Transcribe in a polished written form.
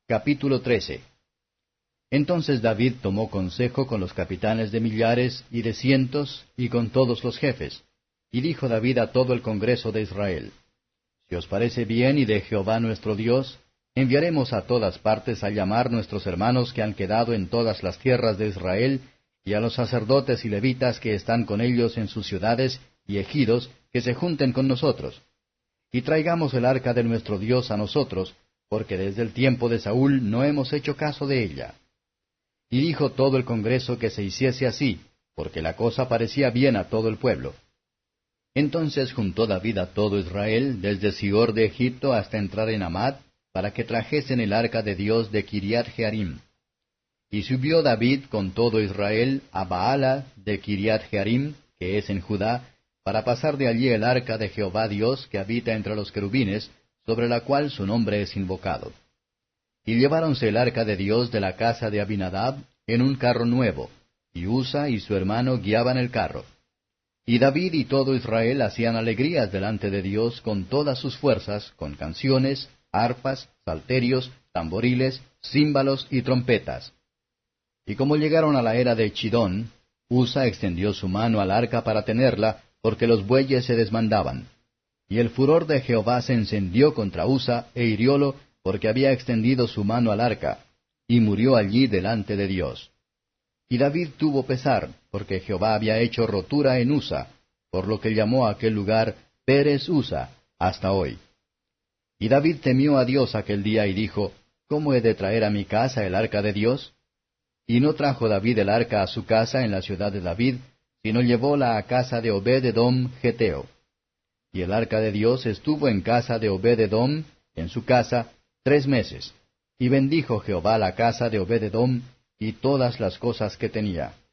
Capítulo 13. Entonces David tomó consejo con los capitanes de millares y de cientos, y con todos los jefes. Y dijo David a todo el congreso de Israel: Si os parece bien y de Jehová nuestro Dios, enviaremos a todas partes a llamar nuestros hermanos que han quedado en todas las tierras de Israel, y a los sacerdotes y levitas que están con ellos en sus ciudades y ejidos, que se junten con nosotros. Y traigamos el arca de nuestro Dios a nosotros, porque desde el tiempo de Saúl no hemos hecho caso de ella. Y dijo todo el congreso que se hiciese así, porque la cosa parecía bien a todo el pueblo. Entonces juntó David a todo Israel, desde Sior de Egipto hasta entrar en Amad, para que trajesen el arca de Dios de Kiriat Jearim. Y subió David con todo Israel a Baala de Kiriat Jearim, que es en Judá, para pasar de allí el arca de Jehová Dios que habita entre los querubines, sobre la cual su nombre es invocado. Y lleváronse el arca de Dios de la casa de Abinadab en un carro nuevo, y Usa y su hermano guiaban el carro. Y David y todo Israel hacían alegrías delante de Dios con todas sus fuerzas, con canciones, arpas, salterios, tamboriles, címbalos y trompetas. Y como llegaron a la era de Chidón, Usa extendió su mano al arca para tenerla, porque los bueyes se desmandaban. Y el furor de Jehová se encendió contra Usa, e hiriólo, porque había extendido su mano al arca, y murió allí delante de Dios. Y David tuvo pesar, porque Jehová había hecho rotura en Usa, por lo que llamó a aquel lugar Pérez Usa, hasta hoy. Y David temió a Dios aquel día, y dijo: ¿Cómo he de traer a mi casa el arca de Dios? Y no trajo David el arca a su casa en la ciudad de David, sino llevóla a casa de Obed-edom Geteo. Y el arca de Dios estuvo en casa de Obed-edom, en su casa, 3 meses. Y bendijo Jehová la casa de Obed-edom y todas las cosas que tenía.